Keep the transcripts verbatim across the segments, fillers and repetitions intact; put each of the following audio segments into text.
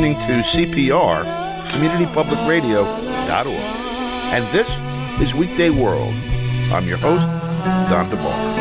listening to C P R, community public radio dot org. And this is Weekday World. I'm your host, Don DeBar.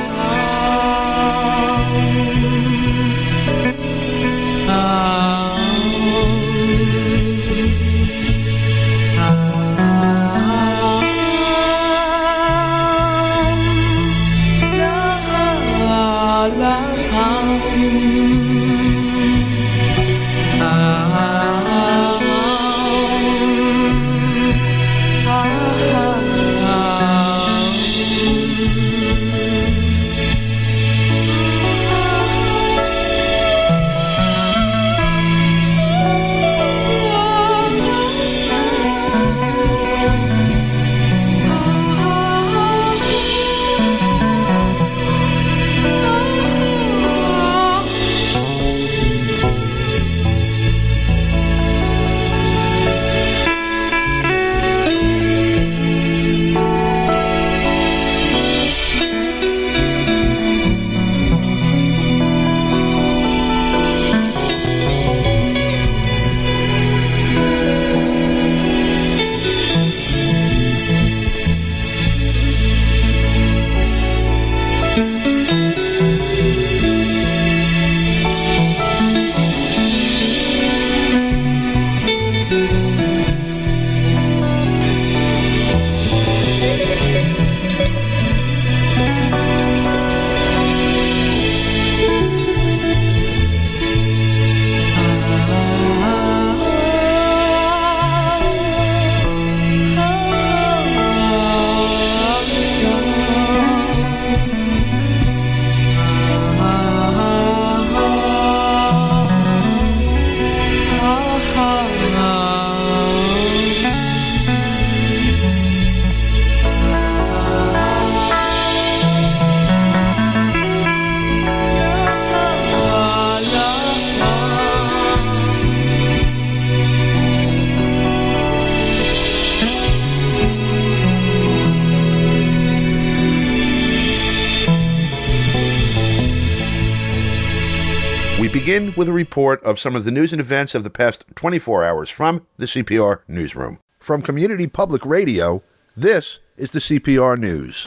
Begin with a report of some of the news and events of the past twenty-four hours from the C P R Newsroom. From Community Public Radio, this is the C P R News.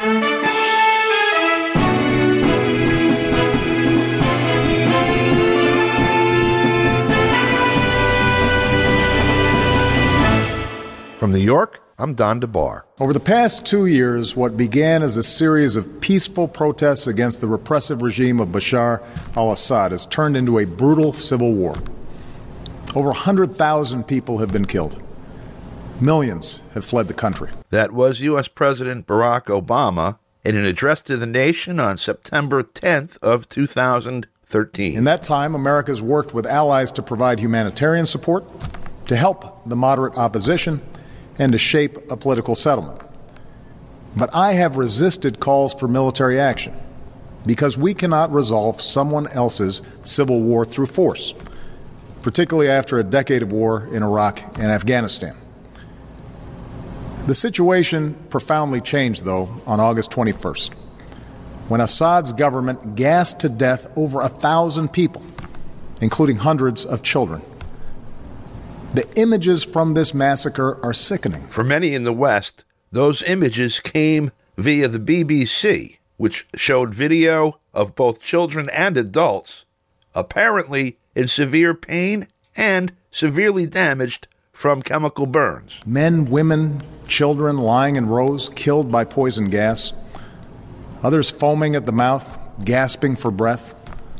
From New York, I'm Don DeBar. Over the past two years, what began as a series of peaceful protests against the repressive regime of Bashar al-Assad has turned into a brutal civil war. Over one hundred thousand people have been killed. Millions have fled the country. That was U S President Barack Obama in an address to the nation on September tenth of two thousand thirteen. In that time, America has worked with allies to provide humanitarian support, to help the moderate opposition, and to shape a political settlement. But I have resisted calls for military action because we cannot resolve someone else's civil war through force, particularly after a decade of war in Iraq and Afghanistan. The situation profoundly changed, though, on August twenty-first, when Assad's government gassed to death over a thousand people, including hundreds of children. The images from this massacre are sickening. For many in the West, those images came via the B B C, which showed video of both children and adults, apparently in severe pain and severely damaged from chemical burns. Men, women, children lying in rows, killed by poison gas. Others foaming at the mouth, gasping for breath.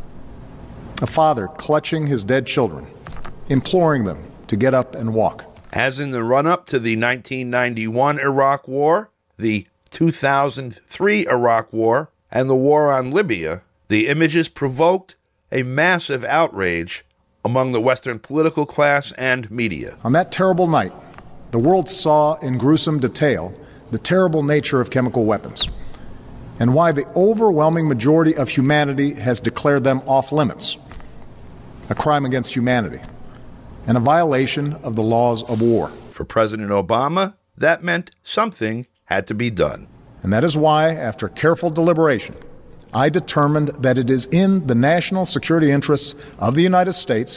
A father clutching his dead children, imploring them to get up and walk. As in the run-up to the nineteen ninety-one Iraq War, the two thousand three Iraq War, and the war on Libya, the images provoked a massive outrage among the Western political class and media. On that terrible night, the world saw in gruesome detail the terrible nature of chemical weapons and why the overwhelming majority of humanity has declared them off limits, a crime against humanity, and a violation of the laws of war. For President Obama, that meant something had to be done. And that is why, after careful deliberation, I determined that it is in the national security interests of the United States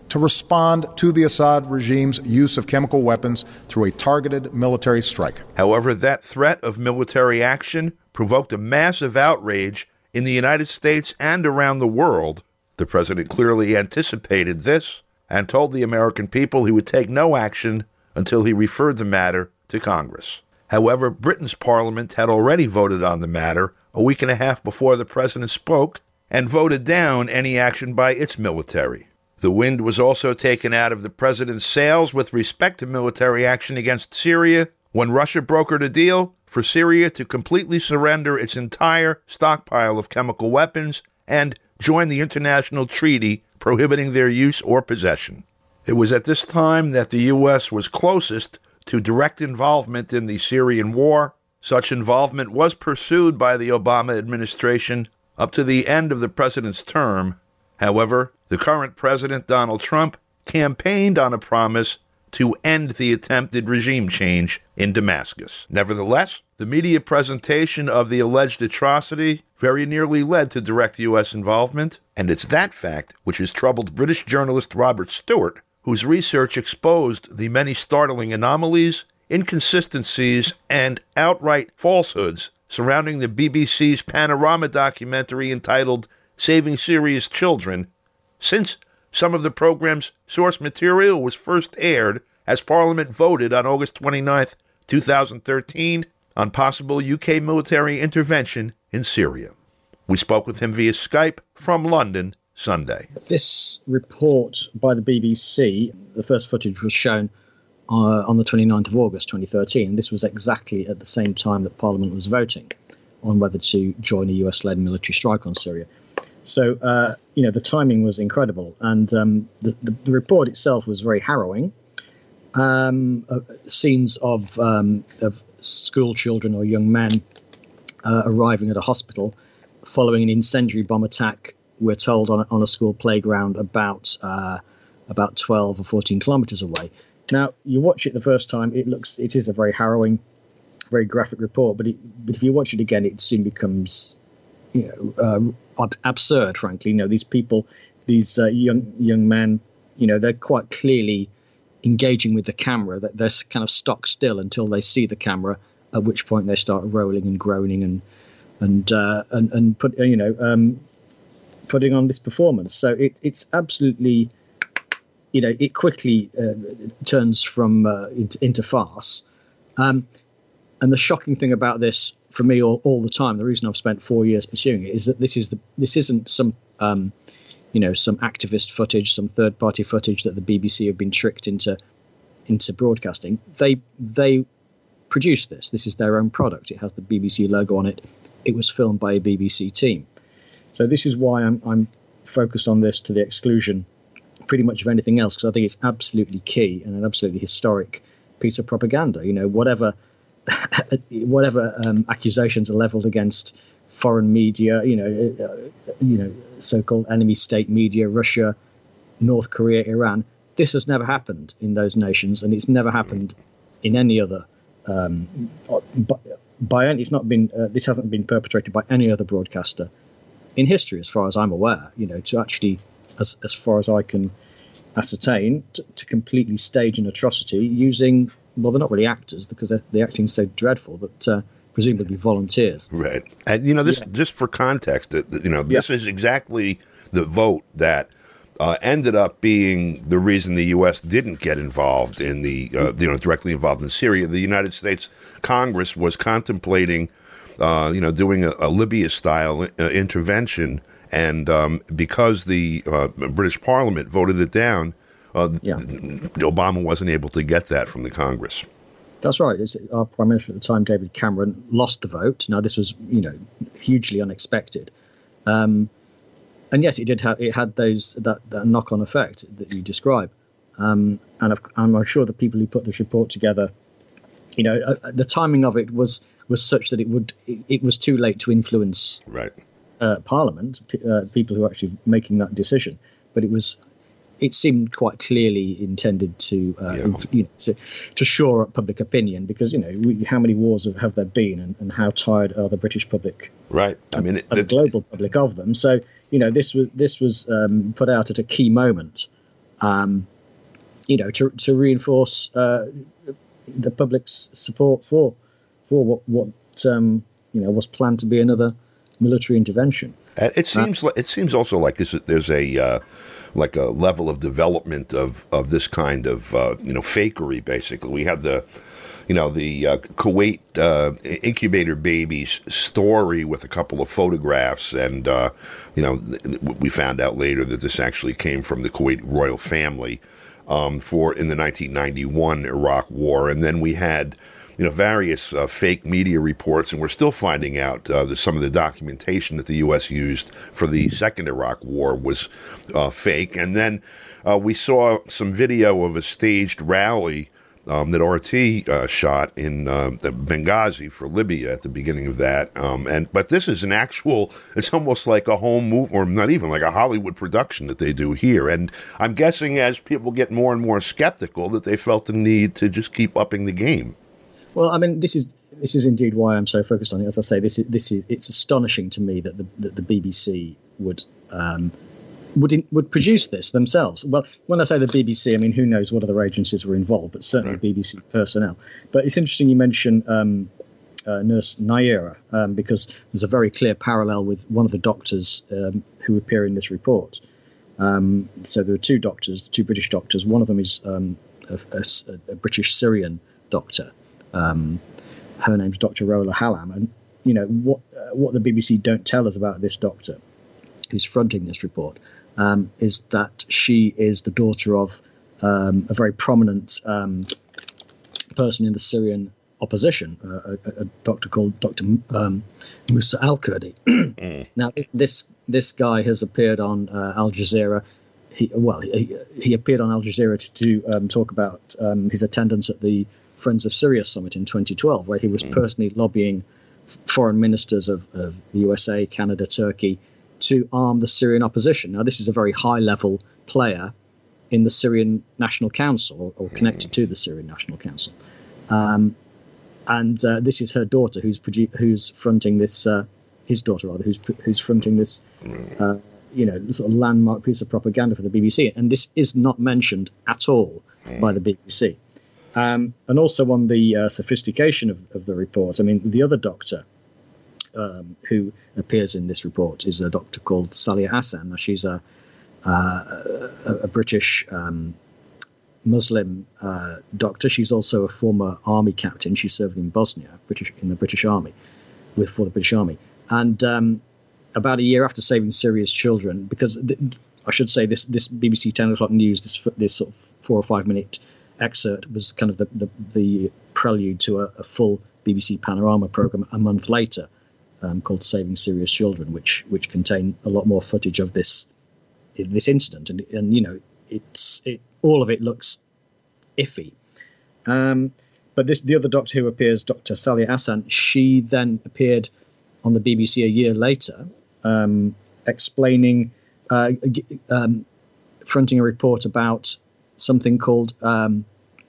to respond to the Assad regime's use of chemical weapons through a targeted military strike. However, that threat of military action provoked a massive outrage in the United States and around the world. The president clearly anticipated this and told the American people he would take no action until he referred the matter to Congress. However, Britain's parliament had already voted on the matter a week and a half before the president spoke and voted down any action by its military. The wind was also taken out of the president's sails with respect to military action against Syria when Russia brokered a deal for Syria to completely surrender its entire stockpile of chemical weapons and join the international treaty prohibiting their use or possession. It was at this time that the U S was closest to direct involvement in the Syrian war. Such involvement was pursued by the Obama administration up to the end of the president's term. However, the current president, Donald Trump, campaigned on a promise to end the attempted regime change in Damascus. Nevertheless, the media presentation of the alleged atrocity very nearly led to direct U S involvement, and it's that fact which has troubled British journalist Robert Stewart, whose research exposed the many startling anomalies, inconsistencies, and outright falsehoods surrounding the B B C's Panorama documentary entitled Saving Syria's Children, since some of the program's source material was first aired as Parliament voted on August twenty-ninth, two thousand thirteen, on possible U K military intervention in Syria. We spoke with him via Skype from London Sunday. This report by the B B C, the first footage was shown uh, on the twenty-ninth of August twenty thirteen. This was exactly at the same time that Parliament was voting on whether to join a U S-led military strike on Syria. So, uh, you know, the timing was incredible. And um, the, the, the report itself was very harrowing. Um, uh, scenes of, um, of school children or young men uh, arriving at a hospital following an incendiary bomb attack, we're told, on a, on a school playground about uh, about twelve or fourteen kilometres away. Now, you watch it the first time, it looks, it is a very harrowing, very graphic report. But, it, but if you watch it again, it soon becomes, you know, uh, absurd, frankly. You know, these people, these uh, young young men, you know, they're quite clearly engaging with the camera. That they're kind of stock still until they see the camera, at which point they start rolling and groaning and and uh, and and put you know um, putting on this performance. So it, it's absolutely, you know, it quickly uh, turns from uh, into, into farce. Um, and the shocking thing about this, for me, all, all the time, the reason I've spent four years pursuing it, is that this is the this isn't some um, you know some activist footage, some third party footage that the B B C have been tricked into into broadcasting. They they produced this. This is their own product. It has the B B C logo on it. It was filmed by a B B C team. So this is why I'm I'm focused on this to the exclusion, pretty much of anything else, because I think it's absolutely key and an absolutely historic piece of propaganda. You know, whatever. whatever um, accusations are leveled against foreign media, you know, uh, you know, so-called enemy state media, Russia, North Korea, Iran, this has never happened in those nations, and it's never happened in any other. Um, by, by any, it's not been. Uh, this hasn't been perpetrated by any other broadcaster in history, as far as I'm aware. You know, to actually, as as far as I can ascertain, to, to completely stage an atrocity using. Well, they're not really actors because the acting's so dreadful, but uh, presumably volunteers. Right. And, you know, this yeah. just for context, you know, this yeah. is exactly the vote that uh, ended up being the reason the U S didn't get involved in the, uh, you know, directly involved in Syria. The United States Congress was contemplating, uh, you know, doing a, a Libya-style uh, intervention. And um, because the uh, British Parliament voted it down, Uh, yeah. Obama wasn't able to get that from the Congress. That's right. It's, our Prime Minister at the time, David Cameron, lost the vote. Now, this was, you know, hugely unexpected. Um, and yes, it did have it had those that, that knock-on effect that you describe. Um, and I've, I'm sure the people who put this report together, you know, uh, the timing of it was was such that it would it, it was too late to influence right. uh, Parliament, uh, people who are actually making that decision. But it was. It seemed quite clearly intended to, uh, yeah. you know, to, to shore up public opinion because, you know, we, how many wars have, have there been and, and how tired are the British public? Right. I mean, it, the global public of them. So, you know, this was this was um, put out at a key moment um, you know, to to reinforce uh, the public's support for for what what um, you know was planned to be another military intervention. Uh, it seems uh, like, it seems also like this, there's a uh, like a level of development of, of this kind of uh, you know fakery. Basically, we had the you know the uh, Kuwait uh, incubator babies story with a couple of photographs, and uh, you know th- we found out later that this actually came from the Kuwait royal family um, for in the nineteen ninety-one Iraq War, and then we had. You know, various uh, fake media reports, and we're still finding out uh, that some of the documentation that the U S used for the second Iraq War was uh, fake. And then uh, we saw some video of a staged rally um, that R T uh, shot in uh, Benghazi for Libya at the beginning of that. Um, and but this is an actual, it's almost like a home move, or not even like a Hollywood production that they do here. And I'm guessing as people get more and more skeptical that they felt the need to just keep upping the game. Well, I mean, this is this is indeed why I'm so focused on it. As I say, this is this is it's astonishing to me that the that the B B C would um, would in, would produce this themselves. Well, when I say the B B C, I mean who knows what other agencies were involved, but certainly right. B B C personnel. But it's interesting you mention um, uh, Nurse Naira um, because there's a very clear parallel with one of the doctors um, who appear in this report. Um, so there are two doctors, two British doctors. One of them is um, a, a, a British Syrian doctor. Um, her name's Doctor Rola Hallam, and you know what uh, what the B B C don't tell us about this doctor who's fronting this report um, is that she is the daughter of um, a very prominent um, person in the Syrian opposition, uh, a, a doctor called Doctor Um, Musa Al-Kurdi. mm. Now, this this guy has appeared on uh, Al Jazeera. He, well, he, he appeared on Al Jazeera to, to um, talk about um, his attendance at the Friends of Syria Summit in twenty twelve, where he was personally lobbying foreign ministers of, of the U S A, Canada, Turkey to arm the Syrian opposition. Now, this is a very high-level player in the Syrian National Council, or, or connected to the Syrian National Council. Um, and uh, this is her daughter who's produ- who's fronting this, uh, his daughter rather, who's who's fronting this, uh, you know, sort of landmark piece of propaganda for the B B C. And this is not mentioned at all by the B B C. Um, and also on the uh, sophistication of, of the report, I mean, the other doctor um, who appears in this report is a doctor called Salia Hassan. Now, she's a, uh, a, a British um, Muslim uh, doctor. She's also a former army captain. She served in Bosnia, British in the British Army, with for the British Army. And um, about a year after saving Syria's children, because th- I should say this this B B C ten o'clock news, this this sort of four or five minute excerpt was kind of the, the, the prelude to a, a full B B C Panorama programme a month later um, called Saving Syria's Children, which which contained a lot more footage of this this incident. And, and you know, it's it, all of it looks iffy. Um, but this the other doctor who appears, Doctor Salia Hassan, she then appeared on the B B C a year later um, explaining, uh, um, fronting a report about something called um,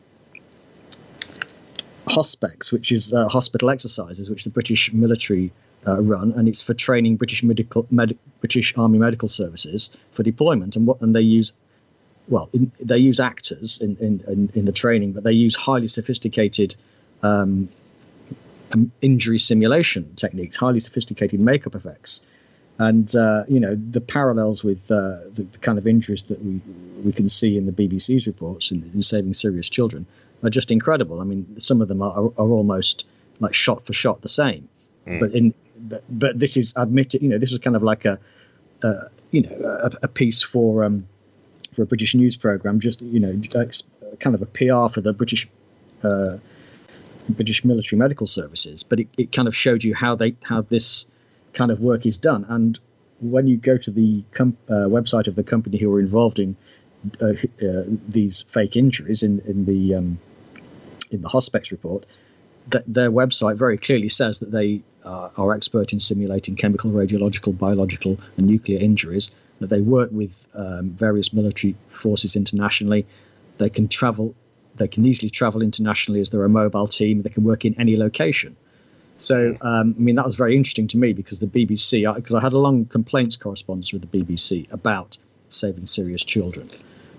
HOSPEX, which is uh, hospital exercises, which the British military uh, run, and it's for training British medical, med- British Army medical services for deployment. And what and they use, well, in, they use actors in, in, in, in the training, but they use highly sophisticated um, injury simulation techniques, highly sophisticated makeup effects. And, uh, you know, the parallels with uh, the, the kind of injuries that we we can see in the B B C's reports in, in Saving Syria's Children are just incredible. I mean, some of them are, are almost like shot for shot the same. Mm. But in but, but this is admitted, you know, this was kind of like a, uh, you know, a, a piece for um, for a British news programme, just, you know, kind of a P R for the British uh, British military medical services. But it, it kind of showed you how they how this kind of work is done. And when you go to the com- uh, website of the company who were involved in uh, uh, these fake injuries in in the um, in the HOSPEX report, that their website very clearly says that they uh, are expert in simulating chemical, radiological, biological, and nuclear injuries. That they work with um, various military forces internationally. They can travel. They can easily travel internationally as they're a mobile team. They can work in any location. So, um, I mean, that was very interesting to me because the B B C, because I, I had a long complaints correspondence with the B B C about Saving Syria's Children.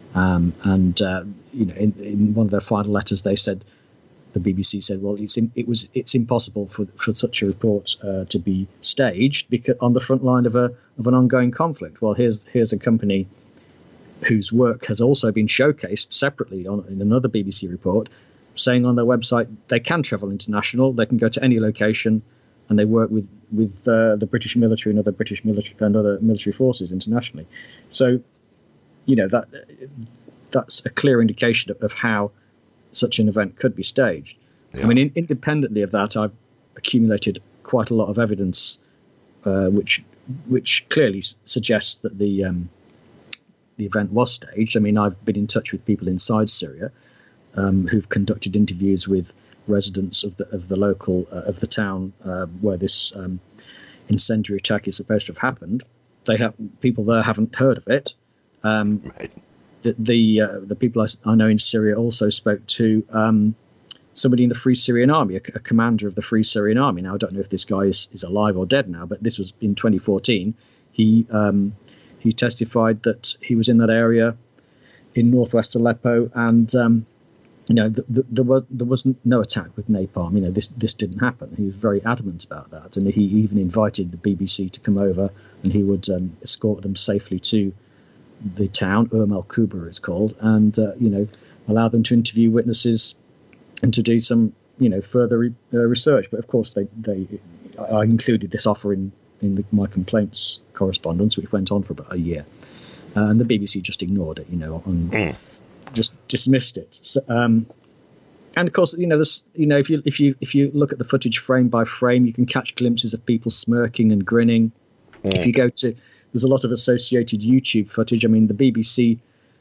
Um, and uh, you know, in, in one of their final letters, they said, the B B C said, well, it's in, it was it's impossible for, for such a report uh, to be staged because on the front line of a of an ongoing conflict. Well, here's here's a company whose work has also been showcased separately on in another B B C report, saying on their website they can travel international, they can go to any location, and they work with with uh, the British military and other British military and other military forces internationally. So, you know, that that's a clear indication of, of how such an event could be staged. Yeah. I mean, in, independently of that, I've accumulated quite a lot of evidence, uh, which which clearly s- suggests that the um, the event was staged. I mean, I've been in touch with people inside Syria um, who've conducted interviews with residents of the of the local uh, of the town uh, where this um, incendiary attack is supposed to have happened. They have people there haven't heard of it. Um, right. The the, uh, the people I, I know in Syria also spoke to um, somebody in the Free Syrian Army, a, a commander of the Free Syrian Army. Now, I don't know if this guy is, is alive or dead now, but this was in twenty fourteen. He um, he testified that he was in that area in northwest Aleppo, and um, you know the, the, there was there was no attack with napalm. You know this this didn't happen. He was very adamant about that, and he even invited the B B C to come over, and he would um, escort them safely to the town, Umm al-Kubra it's called, and uh, you know allow them to interview witnesses and to do some you know further re- uh, research. But of course, they they I included this offer in in the, my complaints correspondence, which went on for about a year, uh, and the B B C just ignored it, you know, and mm. just dismissed it. So, um, and of course, you know, this, you know, if you if you if you look at the footage frame by frame, you can catch glimpses of people smirking and grinning. Mm. If you go to There's a lot of associated YouTube footage. I mean, the B B C,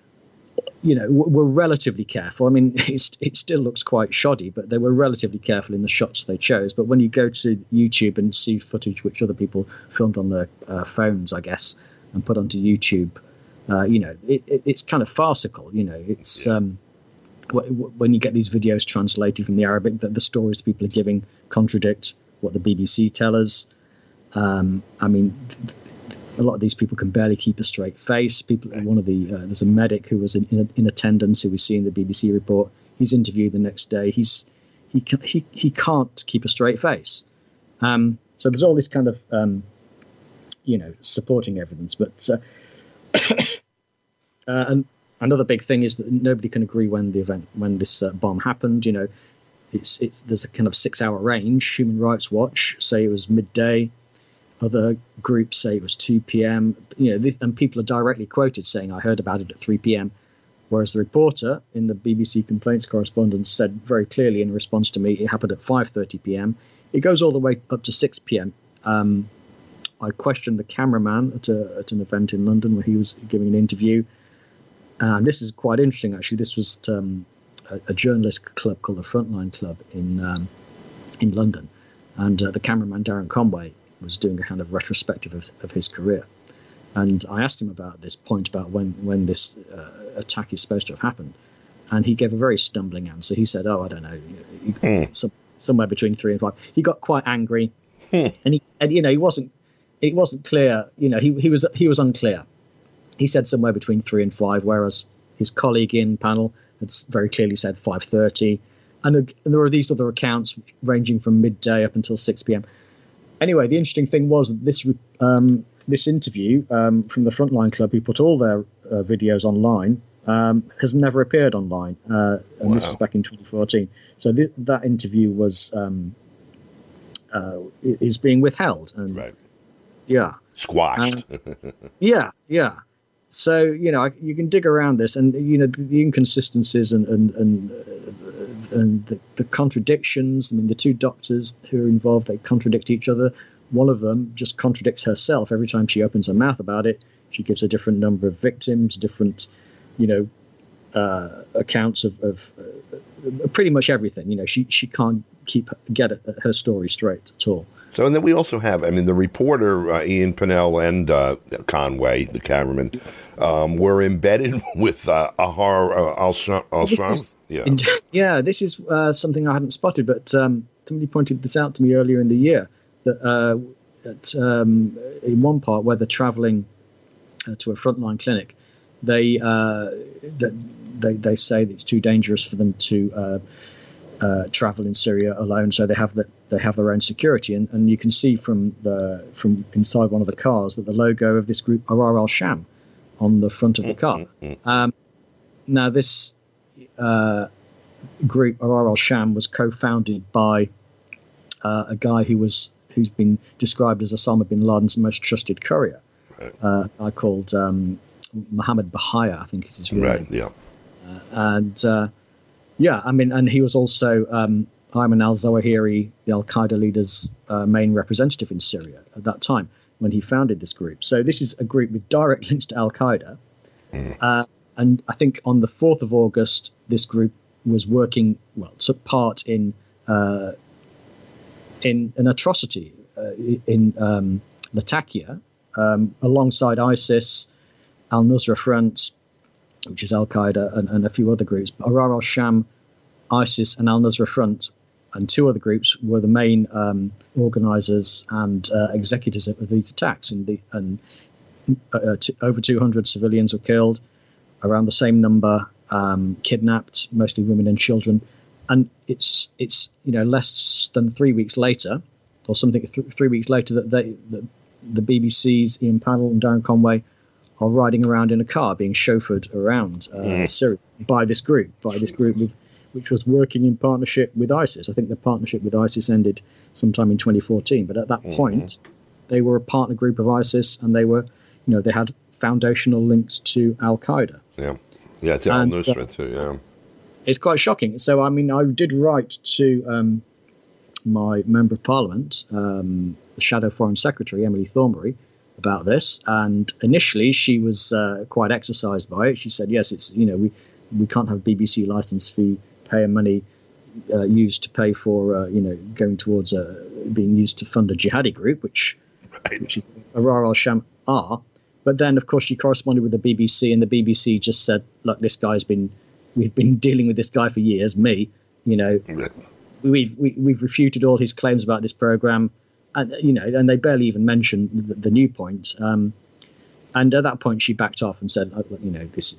you know, w- were relatively careful. I mean, it's, it still looks quite shoddy, but they were relatively careful in the shots they chose. But when you go to YouTube and see footage which other people filmed on their uh, phones, I guess, and put onto YouTube, uh, you know, it, it, it's kind of farcical. You know, it's um, w- w- when you get these videos translated from the Arabic, that the stories people are giving contradict what the B B C tell us. Um, I mean. Th- A lot of these people can barely keep a straight face. People, one of the uh, there's a medic who was in, in, in attendance who we see in the B B C report. He's interviewed the next day. He's he he he can't keep a straight face. Um, so there's all this kind of um, you know supporting evidence. But uh, uh, and another big thing is that nobody can agree when the event when this uh, bomb happened. You know, it's it's there's a kind of six hour range. Human Rights Watch say it was midday. Other groups say it was two p.m. You know, this, and people are directly quoted saying, "I heard about it at three p.m." Whereas the reporter in the B B C complaints correspondence said very clearly in response to me, it happened at five thirty p.m. It goes all the way up to six p.m. Um, I questioned the cameraman at, a, at an event in London where he was giving an interview, and this is quite interesting actually. This was um, a, a journalist club called the Frontline Club in um, in London, and uh, the cameraman Darren Conway was doing a kind of retrospective of, of his career. And I asked him about this point about when, when this uh, attack is supposed to have happened. And he gave a very stumbling answer. He said, oh, I don't know, mm. some, somewhere between three and five. He got quite angry. Mm. And, he, and, you know, he wasn't, it wasn't clear, you know, he, he was he was unclear. He said somewhere between three and five, whereas his colleague in panel had very clearly said five thirty. And, uh, and there were these other accounts ranging from midday up until six p.m. Anyway, the interesting thing was that this um, this interview um, from the Frontline Club, who put all their uh, videos online, um, has never appeared online. Uh, and wow. This was back in twenty fourteen. So th- that interview was um, uh, is being withheld. And, right. Yeah. Squashed. Uh, yeah, yeah. So, you know, you can dig around this and, you know, the inconsistencies and and and, uh, and the, the contradictions. I mean, the two doctors who are involved, they contradict each other. One of them just contradicts herself every time she opens her mouth about it. She gives a different number of victims, different, you know, uh, accounts of, of uh, pretty much everything. You know, she, she can't keep get her story straight at all. So, and then we also have, I mean, the reporter, uh, Ian Pennell and uh, Conway, the cameraman, um, were embedded with uh, Ahrar uh, al-Sham. Yeah. yeah, this is uh, something I hadn't spotted, but um, somebody pointed this out to me earlier in the year, that uh, at, um, in one part where they're traveling uh, to a frontline clinic, they uh, they they say that it's too dangerous for them to uh, uh, travel in Syria alone, so they have that they have their own security. And, and you can see from the from inside one of the cars that the logo of this group, Ahrar al-Sham, on the front of the car. Um, now this uh, group, Ahrar al-Sham, was co-founded by uh, a guy who was who's been described as Osama bin Laden's most trusted courier. Right. Uh, I called um, Mohammed Bahaya, I think is his real name. Right. Yeah. Uh, and uh, yeah, I mean, and he was also um, Ayman al-Zawahiri, the Al-Qaeda leader's uh, main representative in Syria at that time when he founded this group. So this is a group with direct links to Al-Qaeda. Mm. Uh, and I think on the fourth of August, this group was working, well, took part in uh, in an atrocity uh, in um, Latakia, um, alongside ISIS, Al-Nusra Front, which is Al-Qaeda, and, and a few other groups. Ahrar al-Sham, ISIS, and Al-Nusra Front, and two other groups were the main um, organizers and uh, executors of these attacks. And, the, and uh, t- over two hundred civilians were killed, around the same number um, kidnapped, mostly women and children. And it's it's you know less than three weeks later, or something th- three weeks later, that they that the B B C's Ian Pannell and Darren Conway are riding around in a car, being chauffeured around uh, mm. Syria by this group, by this group with, which was working in partnership with ISIS. I think the partnership with ISIS ended sometime in twenty fourteen, but at that mm-hmm. point, they were a partner group of ISIS, and they were, you know, they had foundational links to Al Qaeda. Yeah, yeah, to Al Nusra uh, too. Yeah. It's quite shocking. So, I mean, I did write to um, my Member of Parliament, um, the Shadow Foreign Secretary, Emily Thornberry, about this. And initially, she was uh, quite exercised by it. She said, yes, it's, you know, we, we can't have B B C licence fee payer money uh, used to pay for, uh, you know, going towards uh, being used to fund a jihadi group, which, right. which is Ahrar al-Sham are. But then, of course, she corresponded with the B B C, and the B B C just said, look, this guy's been... We've been dealing with this guy for years, me, you know, we've, we, we've refuted all his claims about this program, and, you know, and they barely even mentioned the, the new point. Um, and at that point, she backed off and said, you know, this,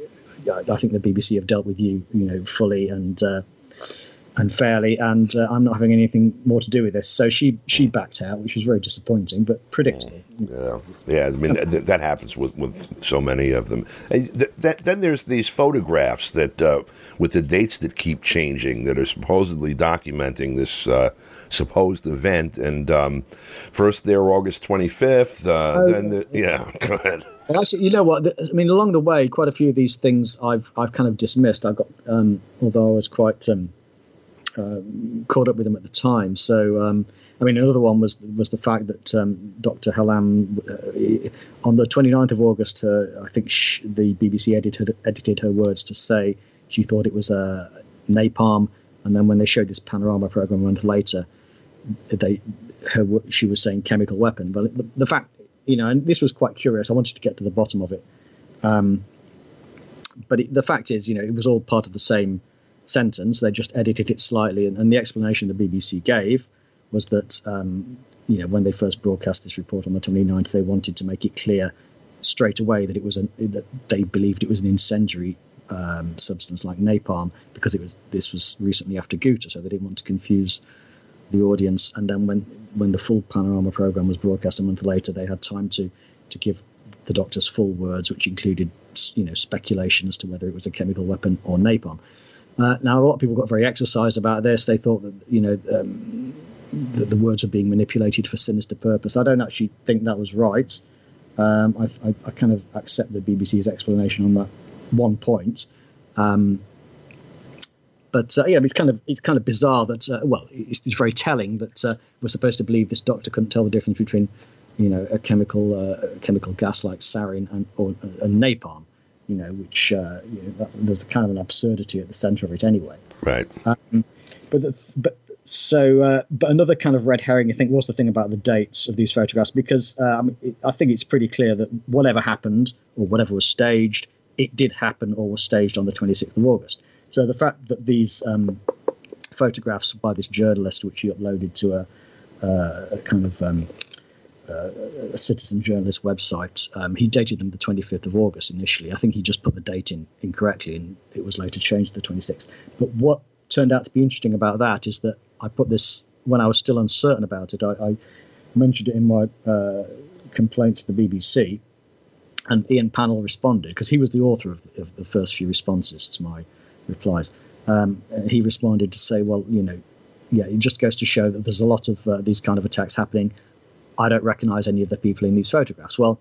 I think the B B C have dealt with you, you know, fully and, uh, and fairly, and uh, I'm not having anything more to do with this. So she, she backed out, which was very disappointing, but predictable. Yeah, yeah. I mean, th- that happens with, with so many of them. Th- th- then there's these photographs that, uh, with the dates that keep changing, that are supposedly documenting this uh, supposed event. And um, first they're August twenty-fifth. Uh, oh, then, the, yeah, go ahead. Well, actually, you know what? I mean, along the way, quite a few of these things I've I've kind of dismissed. I got, um, although I was quite. Um, Uh, caught up with them at the time. So, um, I mean, another one was was the fact that um, Doctor Hallam, uh, on the twenty-ninth of August, uh, I think sh- the B B C edited, edited her words to say she thought it was a uh, napalm, and then when they showed this panorama program a month later, they her she was saying chemical weapon. But the, the fact, you know, and this was quite curious. I wanted to get to the bottom of it. Um, but it, the fact is, you know, it was all part of the same sentence. They just edited it slightly, and, and the explanation the B B C gave was that um, you know, when they first broadcast this report on the twenty-ninth, they wanted to make it clear straight away that it was an, that they believed it was an incendiary um, substance like napalm, because it was this was recently after Ghouta, so they didn't want to confuse the audience. And then when when the full panorama program was broadcast a month later, they had time to to give the doctor's full words, which included, you know, speculation as to whether it was a chemical weapon or napalm. Uh, now, a lot of people got very exercised about this. They thought that, you know, um, that the words were being manipulated for sinister purpose. I don't actually think that was right. Um, I, I, I kind of accept the B B C's explanation on that one point. Um, but uh, yeah, it's kind of it's kind of bizarre that uh, well, it's, it's very telling that uh, we're supposed to believe this doctor couldn't tell the difference between, you know, a chemical uh, a chemical gas like sarin and or uh, and napalm. You know, which uh, you know, that, there's kind of an absurdity at the centre of it anyway. Right. Um, but the, but so uh, but another kind of red herring, I think, was the thing about the dates of these photographs, because uh, I mean, it, I think it's pretty clear that whatever happened or whatever was staged, it did happen or was staged on the twenty-sixth of August. So the fact that these um, photographs by this journalist, which he uploaded to a, uh, a kind of um, uh, a citizen journalist website. Um, he dated them the twenty-fifth of August initially. I think he just put the date in incorrectly, and it was later changed to the twenty-sixth. But what turned out to be interesting about that is that I put this when I was still uncertain about it. I, I mentioned it in my uh, complaint to the B B C, and Ian Pannell responded, because he was the author of, of the first few responses to my replies. Um, he responded to say, well, you know, yeah, it just goes to show that there's a lot of uh, these kind of attacks happening. I don't recognize any of the people in these photographs. Well,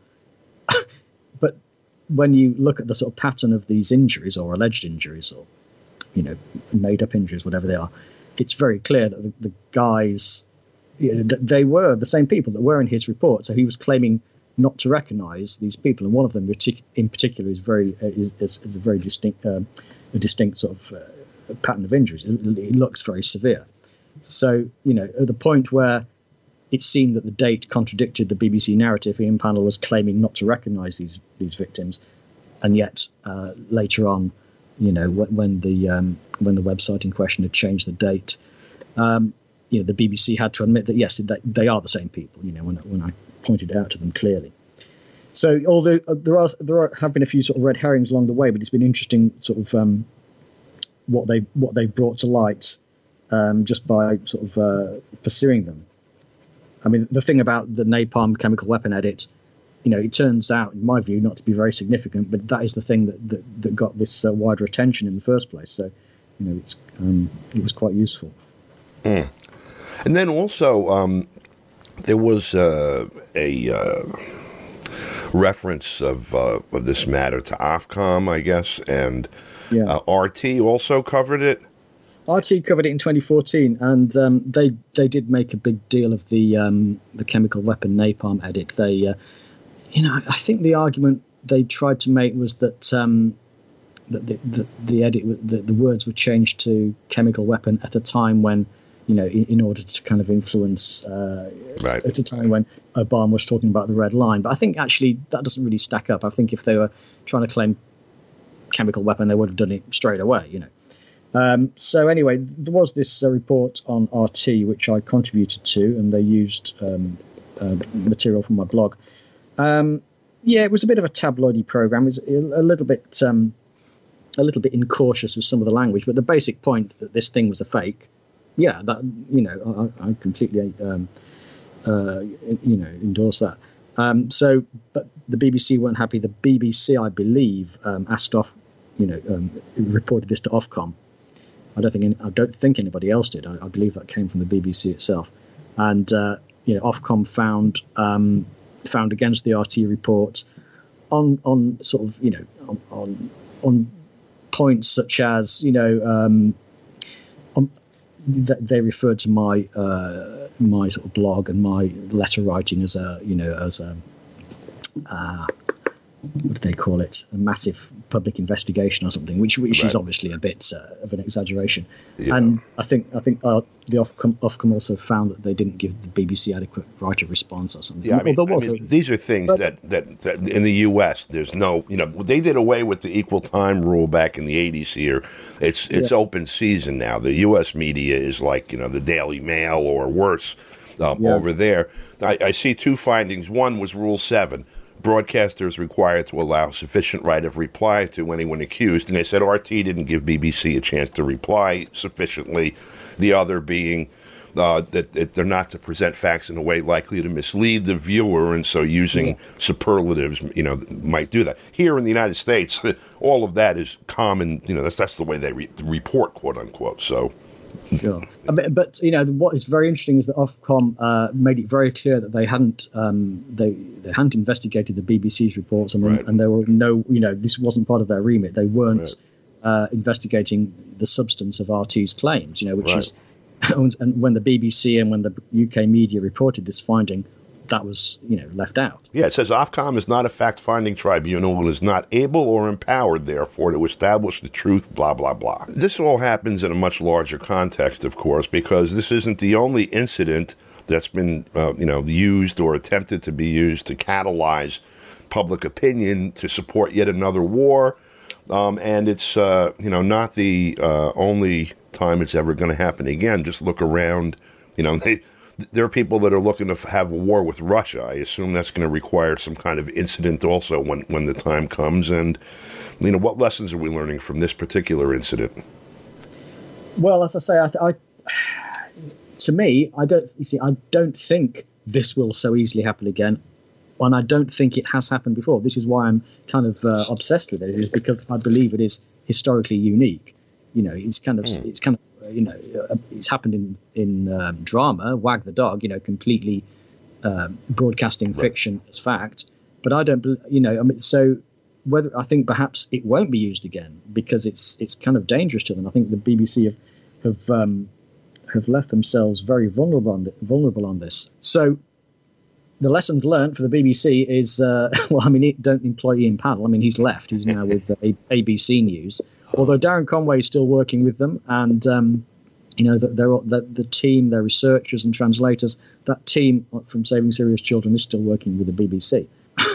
but when you look at the sort of pattern of these injuries, or alleged injuries, or, you know, made up injuries, whatever they are, it's very clear that the, the guys, you know, that they were the same people that were in his report. So he was claiming not to recognize these people. And one of them in particular is very, uh, is, is, is a very distinct, uh, a distinct sort of uh, pattern of injuries. It, it looks very severe. So, you know, at the point where it seemed that the date contradicted the B B C narrative, Ian Pannell was claiming not to recognise these these victims, and yet uh, later on, you know, when, when the um, when the website in question had changed the date, um, you know, the B B C had to admit that yes, they, they are the same people. You know, when when I pointed it out to them clearly. So, although there are there are, have been a few sort of red herrings along the way, but it's been interesting, sort of um, what they what they brought to light. Um, just by sort of uh, pursuing them. I mean, the thing about the napalm chemical weapon edit, you know, it turns out, in my view, not to be very significant, but that is the thing that that, that got this uh, wider attention in the first place. So, you know, it's um, it was quite useful. Mm. And then also, um, there was uh, a uh, reference of uh, of this matter to Ofcom, I guess, and yeah. uh, R T also covered it. R T covered it in twenty fourteen, and um, they they did make a big deal of the um, the chemical weapon napalm edit. They, uh, you know, I think the argument they tried to make was that um, that the, the, the edit, the, the words were changed to chemical weapon at a time when, you know, in, in order to kind of influence, uh, right. at a time when Obama was talking about the red line. But I think actually that doesn't really stack up. I think if they were trying to claim chemical weapon, they would have done it straight away, you know. Um, so anyway, there was this uh, report on R T which I contributed to, and they used um, uh, material from my blog. Um, yeah, it was a bit of a tabloidy program. It was a little bit, um, a little bit incautious with some of the language, but the basic point that this thing was a fake, yeah, that you know, I, I completely, um, uh, you know, endorse that. Um, so, but the B B C weren't happy. The B B C, I believe, um, asked off, you know, um, reported this to Ofcom. I don't think any, I don't think anybody else did. I, I believe that came from the B B C itself, and uh, you know, Ofcom found um, found against the R T report on on sort of you know on on, on points such as you know um, on, th- they referred to my uh, my sort of blog and my letter writing as a you know as a uh, what do they call it? A massive public investigation or something, which which right. is obviously a bit uh, of an exaggeration. Yeah. And I think I think uh, the Ofcom, Ofcom also found that they didn't give the B B C adequate right of response or something. Yeah, I mean, well, I mean, these are things but, that, that, that in the U S there's no, you know, they did away with the equal time rule back in the eighties here. It's it's yeah. open season now. The U S media is like, you know, the Daily Mail or worse um, yeah. over there. I, I see two findings. One was Rule seven. Broadcasters required to allow sufficient right of reply to anyone accused. And they said R T didn't give B B C a chance to reply sufficiently. The other being uh, that, that they're not to present facts in a way likely to mislead the viewer, and so using yeah. superlatives, you know, might do that. Here in the United States, all of that is common. You know, that's that's the way they re- report, quote unquote. So. Sure, but, but you know what is very interesting is that Ofcom uh, made it very clear that they hadn't um, they they hadn't investigated the B B C's reports, and, right. and there were no you know this wasn't part of their remit. They weren't right. uh, investigating the substance of R T's claims, you know, which right. is and when the B B C and when the U K media reported this finding, that was, you know, left out. Yeah, it says Ofcom is not a fact-finding tribunal and is not able or empowered, therefore, to establish the truth, blah, blah, blah. This all happens in a much larger context, of course, because this isn't the only incident that's been, uh, you know, used or attempted to be used to catalyze public opinion to support yet another war. Um, and it's, uh, you know, not the uh, only time it's ever going to happen again. Just look around, you know, they... there are people that are looking to f- have a war with Russia. I assume that's going to require some kind of incident also when, when the time comes. And, you know, what lessons are we learning from this particular incident? Well, as I say, I, I to me, I don't. You see, I don't think this will so easily happen again, and I don't think it has happened before. This is why I'm kind of uh, obsessed with it, is because I believe it is historically unique. You know, it's kind of, mm. it's kind of, uh, you know, uh, it's happened in in um, drama, Wag the Dog. You know, completely um, broadcasting right. fiction as fact. But I don't, you know, I mean, so. Whether I think perhaps it won't be used again because it's it's kind of dangerous to them. I think the B B C have have um, have left themselves very vulnerable on the, vulnerable on this. So the lessons learned for the B B C is uh, well, I mean, it, don't employ Ian Paddle. I mean, he's left. He's now with uh, A B C News. Although Darren Conway is still working with them, and um, you know, they're, the the team, their researchers and translators. That team from Saving Serious Children is still working with the B B C.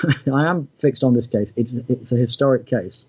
I am fixed on this case. It's it's a historic case.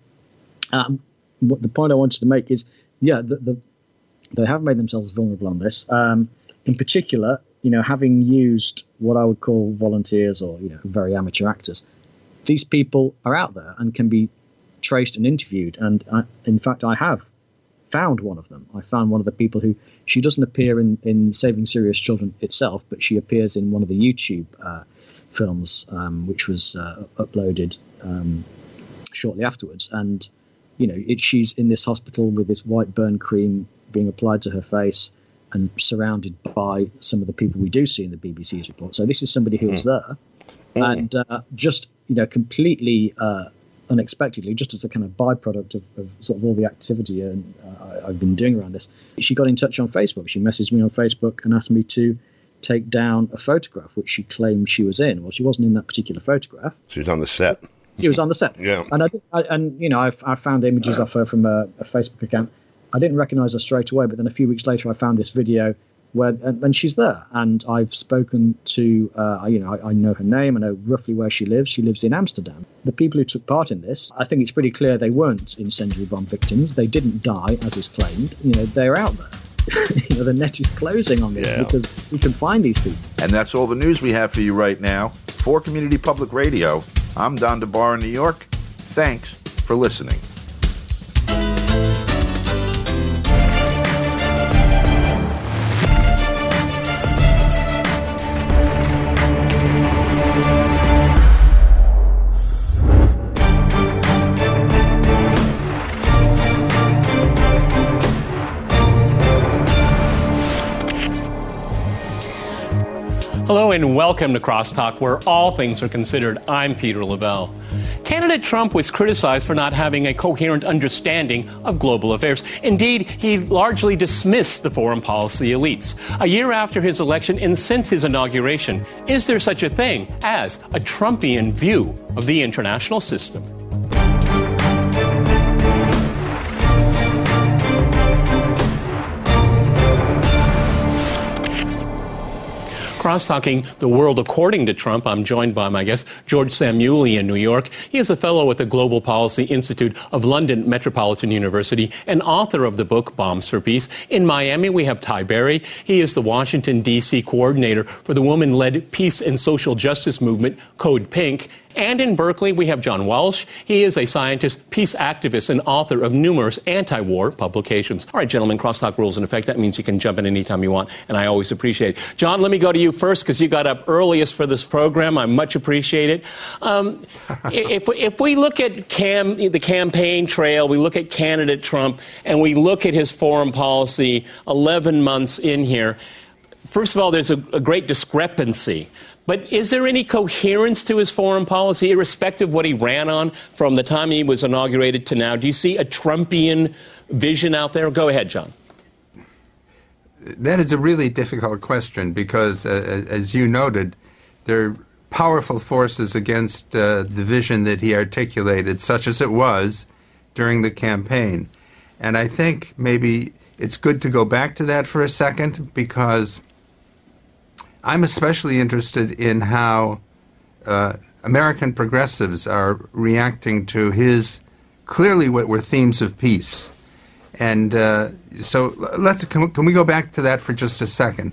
Um, what the point I wanted to make is, yeah, the, the, they have made themselves vulnerable on this. Um, in particular, you know, having used what I would call volunteers or, you know, very amateur actors, these people are out there and can be traced and interviewed. And I, in fact, I have found one of them. I found one of the people who, she doesn't appear in, in Saving Serious Children itself, but she appears in one of the YouTube uh, films, um, which was uh, uploaded um, shortly afterwards. And, you know, it, she's in this hospital with this white burn cream being applied to her face and surrounded by some of the people we do see in the B B C's report. So this is somebody who was there mm. and uh, just, you know, completely uh, unexpectedly, just as a kind of byproduct of, of sort of all the activity and, uh, I've been doing around this, she got in touch on Facebook. She messaged me on Facebook and asked me to take down a photograph, which she claimed she was in. Well, she wasn't in that particular photograph. She was on the set. She was on the set. Yeah. And, I, I, and you know, I, I found images of her from a, a Facebook account. I didn't recognize her straight away, but then a few weeks later I found this video where, and, and she's there. And I've spoken to, uh, you know, I, I know her name, I know roughly where she lives. She lives in Amsterdam. The people who took part in this, I think it's pretty clear they weren't incendiary bomb victims. They didn't die, as is claimed. You know, they're out there. You know, the net is closing on this yeah. because we can find these people. And that's all the news we have for you right now. For Community Public Radio, I'm Don DeBar in New York. Thanks for listening. Hello and welcome to Crosstalk, where all things are considered. I'm Peter Lavelle. Candidate Trump was criticized for not having a coherent understanding of global affairs. Indeed, he largely dismissed the foreign policy elites. A year after his election and since his inauguration, is there such a thing as a Trumpian view of the international system? Cross-talking the world according to Trump, I'm joined by my guest, George Samueli in New York. He is a fellow at the Global Policy Institute of London Metropolitan University and author of the book Bombs for Peace. In Miami, we have Ty Berry. He is the Washington, D C coordinator for the woman-led peace and social justice movement, Code Pink. And in Berkeley, we have John Walsh. He is a scientist, peace activist, and author of numerous anti-war publications. All right, gentlemen, crosstalk rules in effect. That means you can jump in anytime you want, and I always appreciate it. John, let me go to you first because you got up earliest for this program. I much appreciate it. Um, if, if we look at cam, the campaign trail, we look at candidate Trump, and we look at his foreign policy eleven months in here, first of all, there's a, a great discrepancy. But is there any coherence to his foreign policy, irrespective of what he ran on from the time he was inaugurated to now? Do you see a Trumpian vision out there? Go ahead, John. That is a really difficult question because, uh, as you noted, there are powerful forces against uh, the vision that he articulated, such as it was during the campaign. And I think maybe it's good to go back to that for a second because I'm especially interested in how uh, American progressives are reacting to his clearly what were themes of peace. And uh, so let's can, can we go back to that for just a second?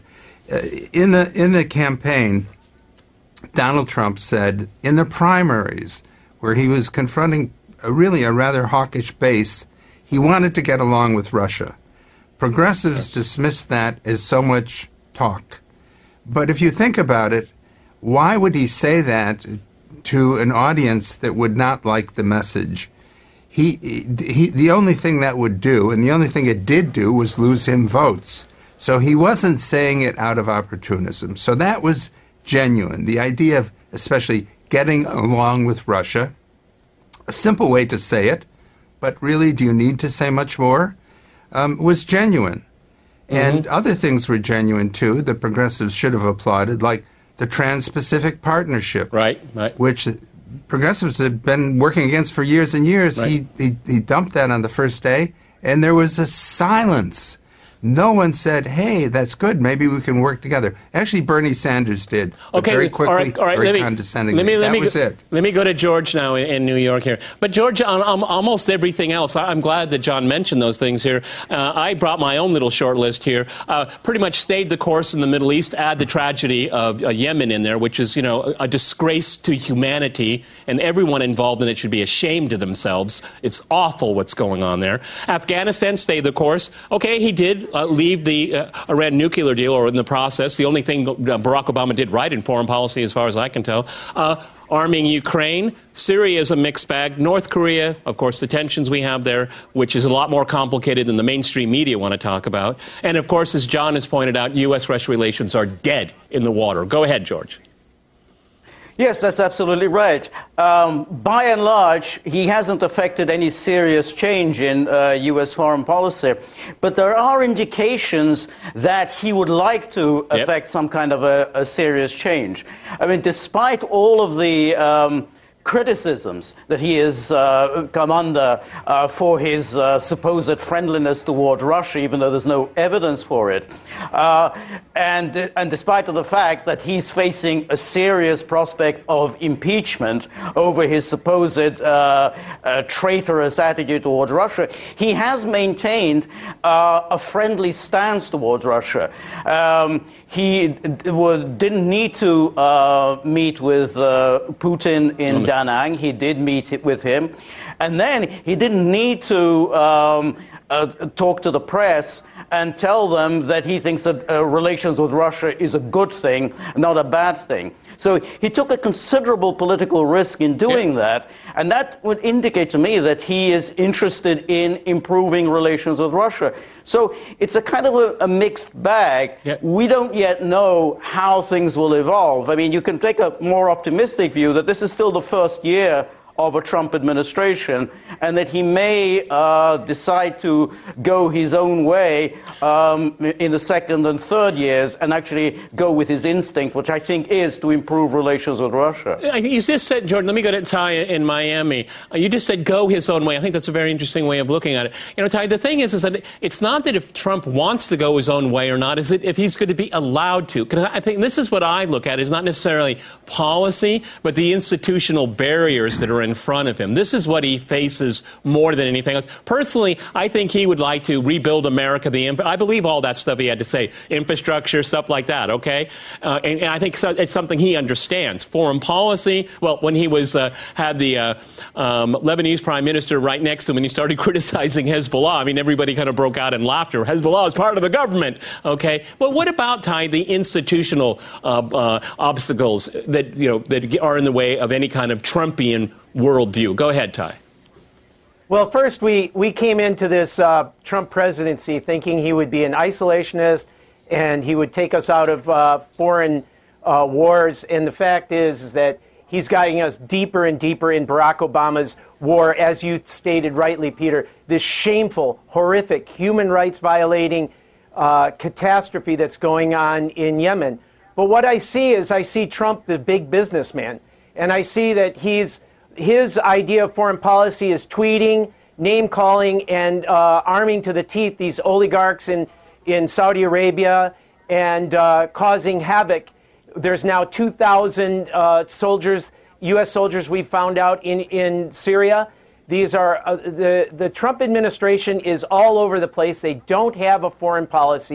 uh, in the in the campaign, Donald Trump said in the primaries, where he was confronting a really a rather hawkish base, he wanted to get along with Russia. Progressives dismissed that as so much talk. But if you think about it, why would he say that to an audience that would not like the message? He, he, the only thing that would do, and the only thing it did do, was lose him votes. So he wasn't saying it out of opportunism. So that was genuine. The idea of especially getting along with Russia, a simple way to say it, but really, do you need to say much more, um, was genuine. And mm-hmm. other things were genuine, too, that progressives should have applauded, like the Trans-Pacific Partnership, right, right. which progressives had been working against for years and years. Right. He, he he dumped that on the first day, and there was a silence. No one said, hey, that's good, maybe we can work together. Actually, Bernie Sanders did, but okay, very quickly, all right, all right, very let me, condescendingly. Let me, let that me was go, it. Let me go to George now in, in New York here. But George, on, on almost everything else, I'm glad that John mentioned those things here. Uh, I brought my own little short list here. Uh, pretty much stayed the course in the Middle East, add the tragedy of uh, Yemen in there, which is, you know, a, a disgrace to humanity, and everyone involved in it should be ashamed of themselves. It's awful what's going on there. Afghanistan stayed the course. Okay, he did uh, leave the Uh, Iran nuclear deal, or in the process, the only thing Barack Obama did right in foreign policy, as far as I can tell. Uh, arming Ukraine. Syria is a mixed bag. North Korea, of course, the tensions we have there, which is a lot more complicated than the mainstream media want to talk about. And, of course, as John has pointed out, U S Russia relations are dead in the water. Go ahead, George. Yes, that's absolutely right. Um, by and large, he hasn't affected any serious change in uh, U S foreign policy. But there are indications that he would like to Yep. affect some kind of a, a serious change. I mean, despite all of the um, criticisms that he has uh, come under uh, for his uh, supposed friendliness toward Russia, even though there's no evidence for it. Uh, and, and despite of the fact that he's facing a serious prospect of impeachment over his supposed uh, uh, traitorous attitude towards Russia, he has maintained uh, a friendly stance towards Russia. Um, he d- would, didn't need to uh, meet with uh, Putin in Da Nang. He did meet with him. And then he didn't need to um, uh, talk to the press and tell them that he thinks that uh, relations with Russia is a good thing, not a bad thing. So he took a considerable political risk in doing yeah. that, and that would indicate to me that he is interested in improving relations with Russia. So it's a kind of a, a mixed bag. Yeah. We don't yet know how things will evolve. I mean, you can take a more optimistic view that this is still the first year of a Trump administration, and that he may uh, decide to go his own way um, in the second and third years and actually go with his instinct, which I think is to improve relations with Russia. You just said, Jordan, let me go to Ty in Miami. Uh, you just said go his own way. I think that's a very interesting way of looking at it. You know, Ty, the thing is, is that it's not that if Trump wants to go his own way or not, is it if he's going to be allowed to. Because I think this is what I look at, is not necessarily policy, but the institutional barriers that are in front of him. This is what he faces more than anything else. Personally, I think he would like to rebuild America. The I believe all that stuff he had to say, infrastructure, stuff like that, okay? Uh, and, and I think so, it's something he understands. Foreign policy, well, when he was uh, had the uh, um, Lebanese prime minister right next to him and he started criticizing Hezbollah, I mean, everybody kind of broke out in laughter. Hezbollah is part of the government, okay? But what about, Ty, the institutional uh, uh, obstacles that, you know, that are in the way of any kind of Trumpian worldview? Go ahead, Ty. Well, first, we, we came into this uh, Trump presidency thinking he would be an isolationist and he would take us out of uh, foreign uh, wars. And the fact is, is that he's guiding us deeper and deeper in Barack Obama's war, as you stated rightly, Peter, this shameful, horrific, human rights violating uh, catastrophe that's going on in Yemen. But what I see is I see Trump, the big businessman, and I see that he's his idea of foreign policy is tweeting, name-calling, and uh, arming to the teeth these oligarchs in, in Saudi Arabia and uh, causing havoc. There's now two thousand uh, soldiers, U S soldiers we've found out in, in Syria. These are uh, the, the Trump administration is all over the place. They don't have a foreign policy.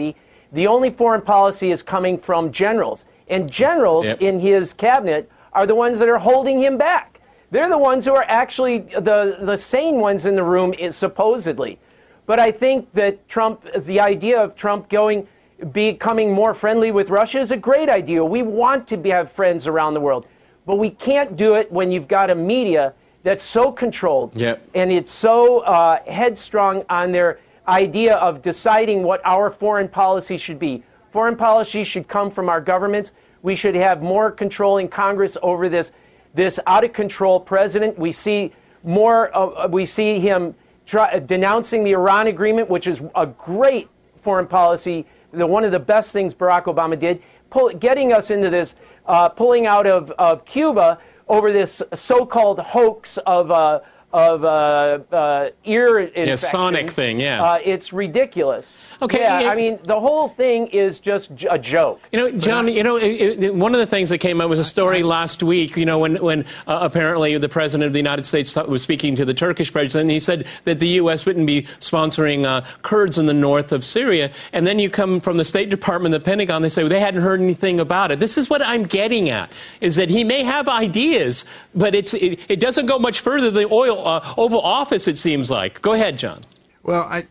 The only foreign policy is coming from generals. And generals yep. in his cabinet are the ones that are holding him back. They're the ones who are actually the, the sane ones in the room, is supposedly. But I think that Trump, the idea of Trump going, becoming more friendly with Russia is a great idea. We want to be, have friends around the world. But we can't do it when you've got a media that's so controlled yep. and it's so uh, headstrong on their idea of deciding what our foreign policy should be. Foreign policy should come from our governments. We should have more control in Congress over this this out-of-control president. We see more. Uh, we see him try, denouncing the Iran agreement, which is a great foreign policy. The, one of the best things Barack Obama did, pull, getting us into this, uh, pulling out of, of Cuba over this so-called hoax of uh, of uh, uh, ear infection. Yeah, sonic thing, yeah. Uh, it's ridiculous. Okay. Yeah, it, I mean, the whole thing is just j- a joke. You know, John, you know, it, it, one of the things that came out was a story last week, you know, when, when uh, apparently the president of the United States was speaking to the Turkish president, and he said that the U S wouldn't be sponsoring uh, Kurds in the north of Syria. And then you come from the State Department, the Pentagon, they say, well, they hadn't heard anything about it. This is what I'm getting at, is that he may have ideas, but it's it, it doesn't go much further than the oil Uh, Oval Office, it seems like. Go ahead, John. Well, I,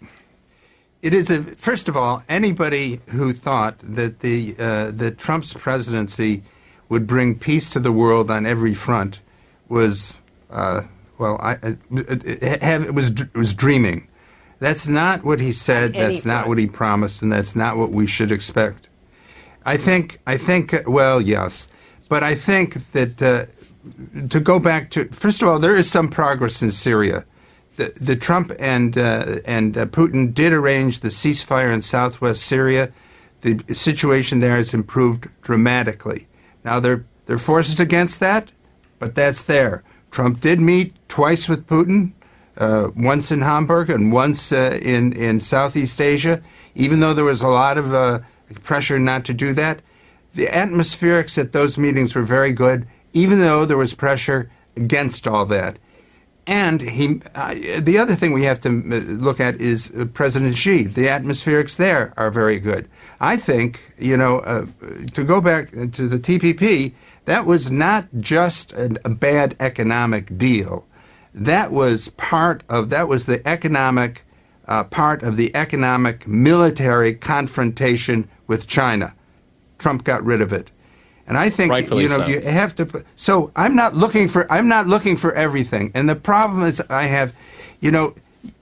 it is a first of all, anybody who thought that the uh, that Trump's presidency would bring peace to the world on every front was uh, well, I, it, it, it was it was dreaming. That's not what he said. That's not what he promised, and that's not what we should expect. I think. I think. Well, yes, but I think that. Uh, To go back to, first of all, there is some progress in Syria. The, the Trump and uh, and uh, Putin did arrange the ceasefire in southwest Syria. The situation there has improved dramatically. Now, there, there are forces against that, but that's there. Trump did meet twice with Putin, uh, once in Hamburg and once uh, in, in Southeast Asia, even though there was a lot of uh, pressure not to do that. The atmospherics at those meetings were very good, even though there was pressure against all that. And he, uh, the other thing we have to look at is uh, President Xi. The atmospherics there are very good. I think, you know, uh, to go back to the T P P, that was not just a, a bad economic deal. That was part of, that was the economic, uh, part of the economic military confrontation with China. Trump got rid of it. And I think, Rightfully you know, so. you have to put, so I'm not looking for, I'm not looking for everything. And the problem is I have, you know,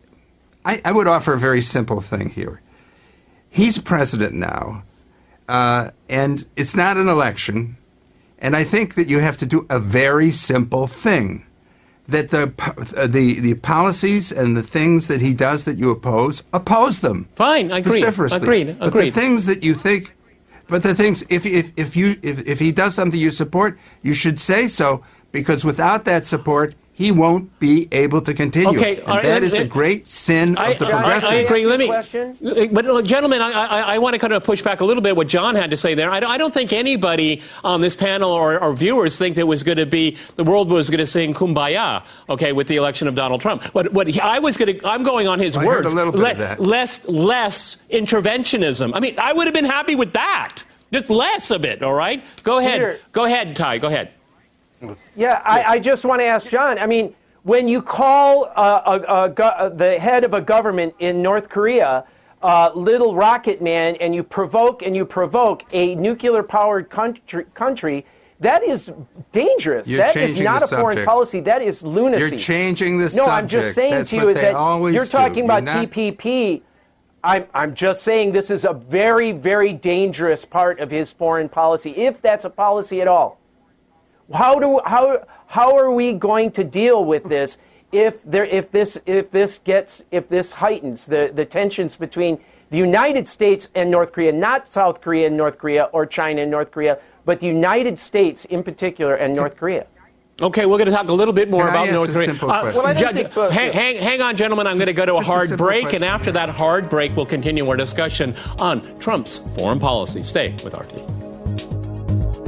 I, I would offer a very simple thing here. He's president now, uh, and it's not an election. And I think that you have to do a very simple thing, that the, the, the policies and the things that he does that you oppose, oppose them. Fine, I agree. Vociferously. Agreed, But agreed. the things that you think... But the things, if if if you if, if he does something you support, you should say so, because without that support, he won't be able to continue. Okay, and right, that uh, is the great sin I, of the I, progressives. I agree. Let me, Question? but uh, gentlemen, I, I, I want to kind of push back a little bit what John had to say there. I don't, I don't think anybody on this panel or, or viewers think that it was going to be the world was going to sing "Kumbaya," okay, with the election of Donald Trump. What what he, I was going to, I'm going on his I heard words. a little bit Le- of that. Less less interventionism. I mean, I would have been happy with that. Just less of it. All right. Go ahead. Peter. Go ahead, Ty. Go ahead. Yeah, I, I just want to ask John. I mean, when you call uh, a, a, go- the head of a government in North Korea uh, Little Rocket Man, and you provoke and you provoke a nuclear-powered country, country, that is dangerous. You're That is changing not the a foreign subject. policy. That is lunacy. You're changing the no, subject. I'm just saying That's to you what is they that always you're do. talking You're about not- T P P. I'm, I'm just saying this is a very, very dangerous part of his foreign policy, if that's a policy at all. How do how how are we going to deal with this if there if this if this gets if this heightens the, the tensions between the United States and North Korea, not South Korea and North Korea or China and North Korea, but the United States in particular and North Korea? Okay, we're going to talk a little bit more Can I about ask North a Korea. simple question? Well, I don't Ju- think, uh, hang, yeah. hang, hang on, gentlemen. I'm going to go to a just a hard simple break, question. and after that hard break, we'll continue our discussion on Trump's foreign policy. Stay with R T.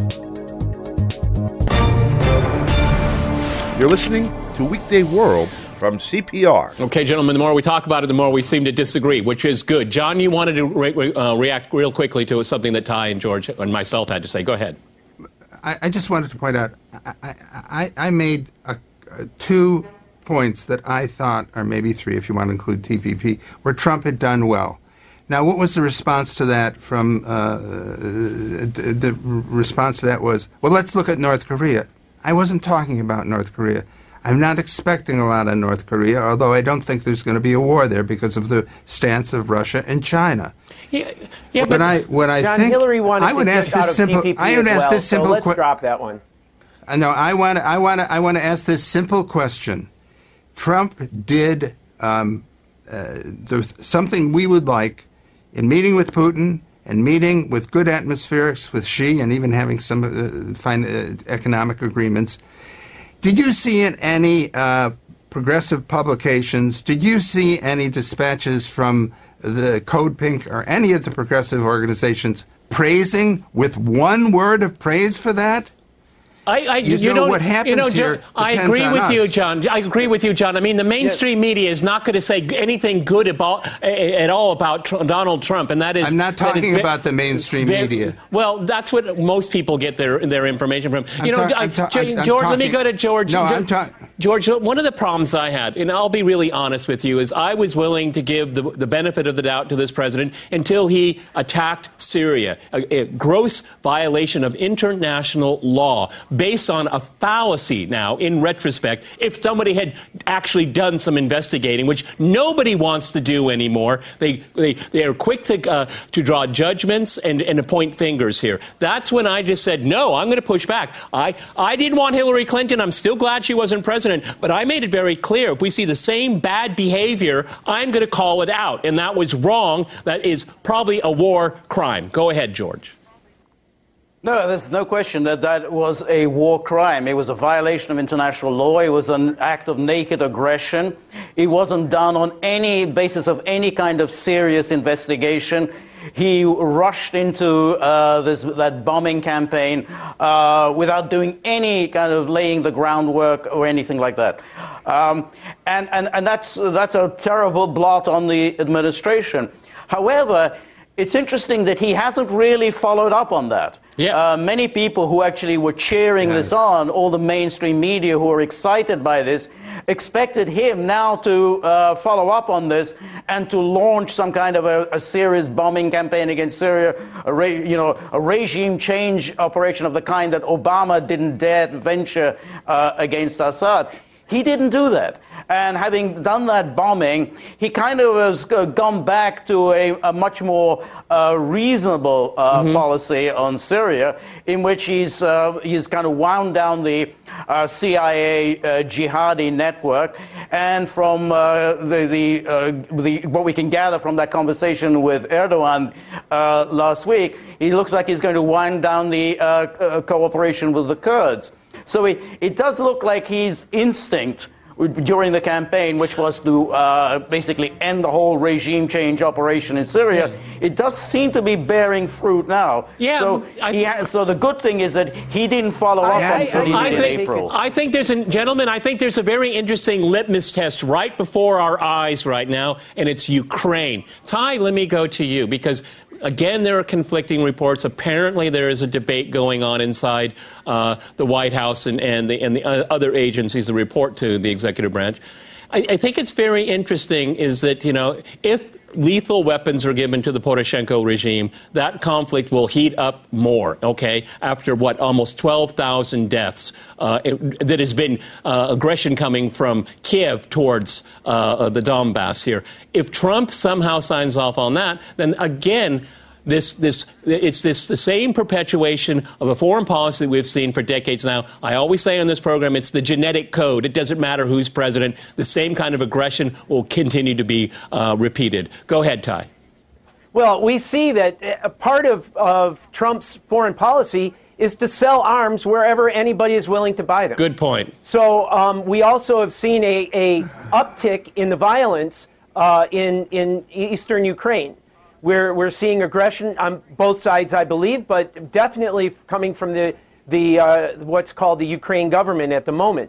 You're listening to Weekday World from C P R. Okay, gentlemen, the more we talk about it, the more we seem to disagree, which is good. John, you wanted to re- re- uh, react real quickly to something that Ty and George and myself had to say. Go ahead. I, I just wanted to point out, I, I, I made a, a two points that I thought, or maybe three if you want to include T P P, where Trump had done well. Now, what was the response to that from, uh, the, the response to that was, well, let's look at North Korea. I wasn't talking about North Korea. I'm not expecting a lot of North Korea, although I don't think there's going to be a war there because of the stance of Russia and China. Yeah, yeah but, but I, what I John, think, Hillary wanted I would to ask get out this of simple. T P P I would as ask well, this simple. So let's que- drop that one. I know. I want. I want. I want to ask this simple question. Trump did um, uh, the, something we would like in meeting with Putin and meeting with good atmospherics with Xi, and even having some uh, fine uh, economic agreements. Did you see in any uh, progressive publications, did you see any dispatches from the Code Pink or any of the progressive organizations praising with one word of praise for that? I, I, you, you know, know what happens you know, here John, I depends agree on with us. you, John. I agree with you, John. I mean, the mainstream Yeah. media is not going to say anything good about uh, at all about Tr- Donald Trump, and that is. I'm not that talking is ve- about the mainstream ve- media. Well, that's what most people get their their information from. You I'm know, ta- I- I'm ta- Jo- I'm- I'm George. Let me talking- go to George. No, Jo- I'm talking. George, one of the problems I had, and I'll be really honest with you, is I was willing to give the, the benefit of the doubt to this president until he attacked Syria, a, a gross violation of international law based on a fallacy now, in retrospect, if somebody had actually done some investigating, which nobody wants to do anymore. They they, they are quick to uh, to draw judgments and, and to point fingers here. That's when I just said, no, I'm going to push back. I, I didn't want Hillary Clinton. I'm still glad she wasn't president, but I made it very clear, if we see the same bad behavior, I'm going to call it out. And that was wrong. That is probably a war crime. Go ahead, George. No, there's no question that that was a war crime. It was a violation of international law. It was an act of naked aggression. It wasn't done on any basis of any kind of serious investigation. He rushed into uh, this that bombing campaign uh, without doing any kind of laying the groundwork or anything like that. Um, and, and, and that's, that's a terrible blot on the administration. However, it's interesting that he hasn't really followed up on that. Yeah. Uh, many people who actually were cheering Yes. this on, all the mainstream media who are excited by this, expected him now to uh, follow up on this and to launch some kind of a, a serious bombing campaign against Syria, a re, you know, a regime change operation of the kind that Obama didn't dare to venture uh, against Assad. He didn't do that. And having done that bombing, he kind of has gone back to a, a much more uh, reasonable uh, mm-hmm. policy on Syria, in which he's, uh, he's kind of wound down the uh, C I A uh, jihadi network. And from uh, the, the, uh, the, what we can gather from that conversation with Erdogan uh, last week, he looks like he's going to wind down the uh, co- cooperation with the Kurds. So it, it does look like his instinct during the campaign, which was to uh, basically end the whole regime change operation in Syria, yeah. it does seem to be bearing fruit now. Yeah, so, I, he ha- so the good thing is that he didn't follow I, up I, on Syria in think, April. I think there's a, gentlemen, I think there's a very interesting litmus test right before our eyes right now, and it's Ukraine. Ty, let me go to you, because again, there are conflicting reports. Apparently, there is a debate going on inside uh, the White House and, and, the, and the other agencies that report to the executive branch. I, I think it's very interesting is that, you know, if lethal weapons are given to the Poroshenko regime, that conflict will heat up more, okay, after what, almost twelve thousand deaths. Uh, it, that has been uh, aggression coming from Kiev towards uh, the Donbass here. If Trump somehow signs off on that, then again, This, this, it's this the same perpetuation of a foreign policy that we've seen for decades now. I always say on this program, it's the genetic code. It doesn't matter who's president. The same kind of aggression will continue to be uh, repeated. Go ahead, Ty. Well, we see that a part of, of Trump's foreign policy is to sell arms wherever anybody is willing to buy them. Good point. So um, we also have seen a, a uptick in the violence uh, in, in eastern Ukraine. We're, we're seeing aggression on both sides, I believe, but definitely coming from the, the uh, what's called the Ukraine government at the moment.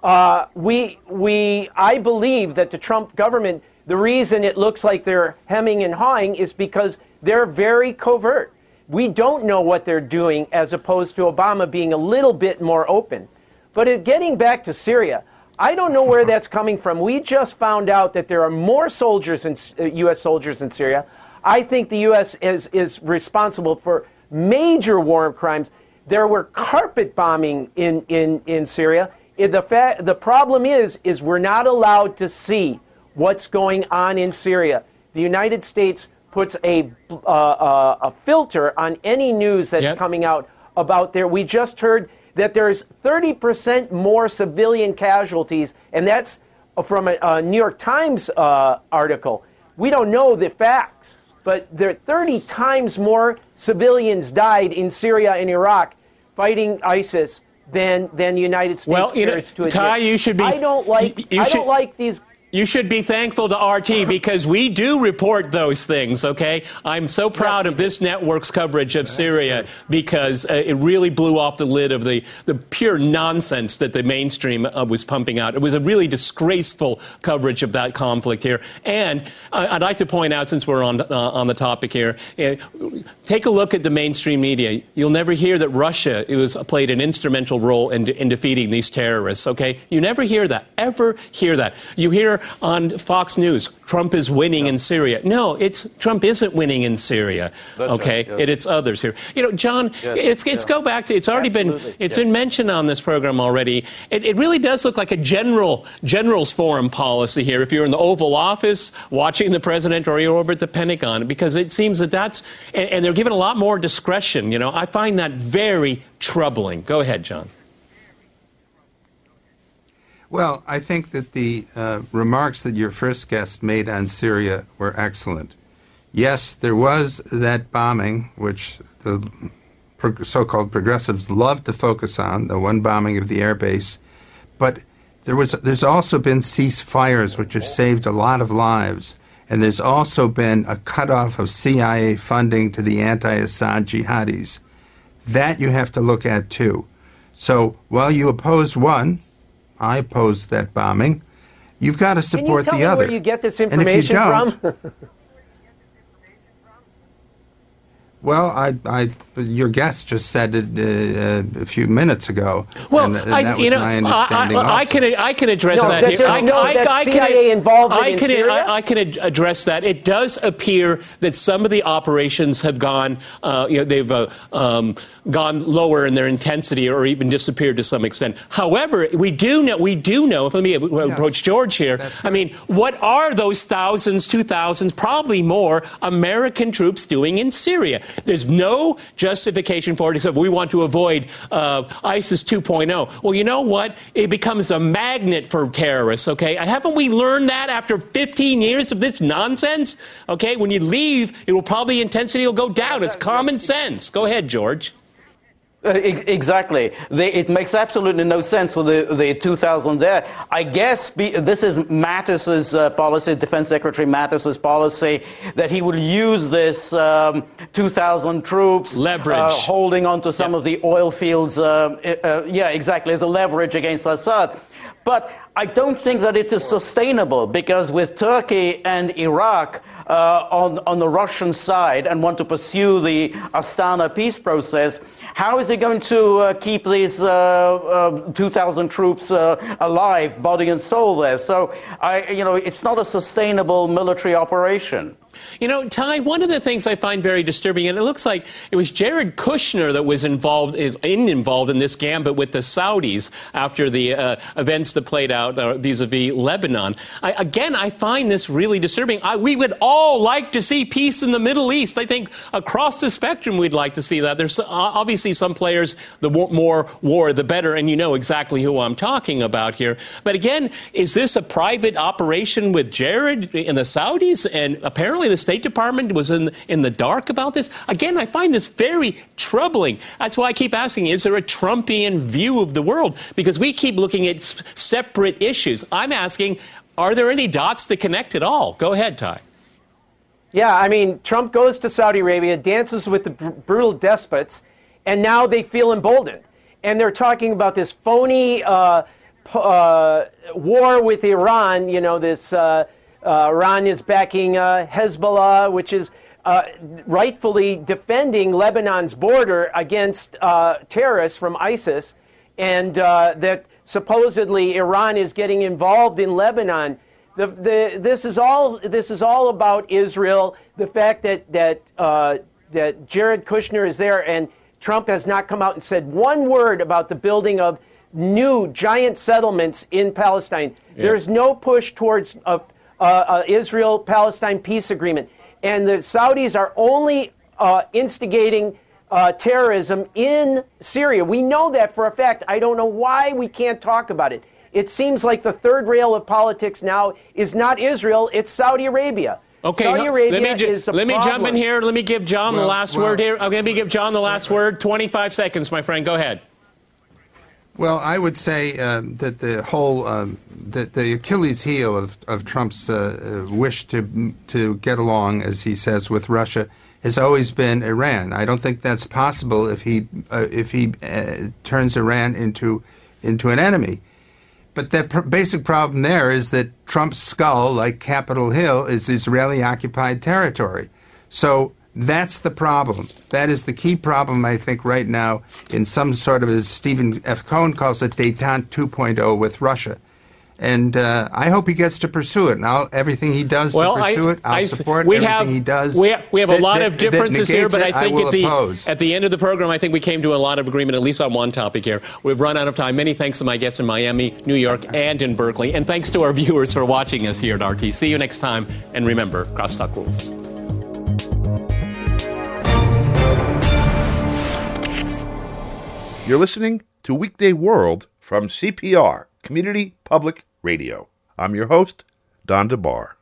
Uh, we, we, I believe that the Trump government, the reason it looks like they're hemming and hawing is because they're very covert. We don't know what they're doing, as opposed to Obama being a little bit more open. But it, getting back to Syria, I don't know where that's coming from. We just found out that there are more soldiers, in, uh, U S soldiers in Syria. I think the U S is, is responsible for major war crimes. There were carpet bombing in, in, in Syria. The, fa- the problem is, is we're not allowed to see what's going on in Syria. The United States puts a, uh, uh, a filter on any news that's yep. coming out about there. We just heard that there's thirty percent more civilian casualties, and that's from a, a New York Times uh, article. We don't know the facts, but there are thirty times more civilians died in Syria and Iraq fighting ISIS than than the United States well, you know, cares to admit. Ty, you should be. I don't like. You, you I should, don't like these. You should be thankful to R T because we do report those things, okay? I'm so proud of this network's coverage of Syria because uh, it really blew off the lid of the, the pure nonsense that the mainstream uh, was pumping out. It was a really disgraceful coverage of that conflict here. And uh, I'd like to point out, since we're on, uh, on the topic here, uh, take a look at the mainstream media. You'll never hear that Russia it was, played an instrumental role in, in defeating these terrorists, okay? You never hear that, ever hear that. You hear on Fox News, Trump is winning yeah. in Syria. No, it's Trump isn't winning in Syria. That's okay, right, yes. it, it's others here. You know, John, yes, it's it's yeah. go back to it's already Absolutely. been it's yeah. been mentioned on this program already. It, it really does look like a general general's foreign policy here. If you're in the Oval Office watching the president, or you're over at the Pentagon, because it seems that that's and, and they're given a lot more discretion. You know, I find that very troubling. Go ahead, John. Well, I think that the uh, remarks that your first guest made on Syria were excellent. Yes, there was that bombing, which the pro- so-called progressives love to focus on, the one bombing of the airbase. But there was, there's also been ceasefires, which have saved a lot of lives. And there's also been a cutoff of C I A funding to the anti-Assad jihadis. That you have to look at, too. So while you oppose one, I oppose that bombing, you've got to support the other. Can you tell me where you get this information from? Well, I, I, your guest just said it uh, a few minutes ago. Well, and, and I, that was you know, my understanding I, I, I also. can, I can address no, that. that Here. I, no, I, that I, C I A can, involvement I can, in Syria? I, I can address that. It does appear that some of the operations have gone, uh, you know, they've uh, um, gone lower in their intensity, or even disappeared to some extent. However, we do know, we do know. If let me approach yes. George here. I mean, what are those thousands, two thousands, probably more American troops doing in Syria? There's no justification for it except we want to avoid uh, ISIS two point oh. Well, you know what? It becomes a magnet for terrorists, okay? Haven't we learned that after fifteen years of this nonsense? Okay, when you leave, it will probably, intensity will go down. It's common sense. Go ahead, George. Uh, exactly. They, it makes absolutely no sense with the, the two thousand there. I guess be, this is Mattis's uh, policy, Defense Secretary Mattis's policy, that he will use this um, two thousand troops leverage, uh, holding on to some yep. of the oil fields. Uh, uh, yeah, exactly, as a leverage against Assad. But I don't think that it is sustainable, because with Turkey and Iraq uh, on, on the Russian side and want to pursue the Astana peace process, how is he going to uh, keep these uh, uh, two thousand troops uh, alive, body and soul there? So, I, you know, it's not a sustainable military operation. You know, Ty, one of the things I find very disturbing, and it looks like it was Jared Kushner that was involved is in, involved in this gambit with the Saudis after the uh, events that played out uh, vis-a-vis Lebanon. I, again, I find this really disturbing. I, we would all like to see peace in the Middle East. I think across the spectrum we'd like to see that. There's uh, obviously some players, the more war, the better, and you know exactly who I'm talking about here. But again, is this a private operation with Jared and the Saudis? And apparently the State Department was in, in the dark about this. Again, I find this very troubling. That's why I keep asking, is there a Trumpian view of the world? Because we keep looking at s- separate issues. I'm asking, are there any dots to connect at all? Go ahead, Ty. Yeah, I mean, Trump goes to Saudi Arabia, dances with the br- brutal despots, and now they feel emboldened. And they're talking about this phony uh, uh, war with Iran, you know, this uh, uh, Iran is backing uh, Hezbollah, which is uh, rightfully defending Lebanon's border against uh, terrorists from ISIS, and uh, that supposedly Iran is getting involved in Lebanon. The, the, this is all. This is all about Israel. The fact that that uh, that Jared Kushner is there and Trump has not come out and said one word about the building of new giant settlements in Palestine. Yeah. There's no push towards a, a, a Israel-Palestine peace agreement, and the Saudis are only uh, instigating uh, terrorism in Syria. We know that for a fact. I don't know why we can't talk about it. It seems like the third rail of politics now is not Israel, it's Saudi Arabia. Okay, Saudi Arabia let me, ju- is a let me jump in here. Let me give John well, the last well, word here. I'm going to give John the last well, word. twenty-five seconds, my friend. Go ahead. Well, I would say um, that the whole um, that the Achilles heel of, of Trump's uh, wish to to get along, as he says, with Russia has always been Iran. I don't think that's possible if he uh, if he uh, turns Iran into into an enemy. But the pr- basic problem there is that Trump's skull, like Capitol Hill, is Israeli-occupied territory. So that's the problem. That is the key problem, I think, right now in some sort of, as Stephen F. Cohen calls it, détente two point oh with Russia. And uh, I hope he gets to pursue it. And I'll, everything he does well, to pursue I, it, I'll I, support we everything have, he does. We have, we have that, a lot that, of differences here, but it, I think I at, the, oppose. at the end of the program, I think we came to a lot of agreement, at least on one topic here. We've run out of time. Many thanks to my guests in Miami, New York, and in Berkeley. And thanks to our viewers for watching us here at R T. See you next time. And remember, crosstalk rules. You're listening to Weekday World from C P R, Community Public Radio. I'm your host, Don DeBar.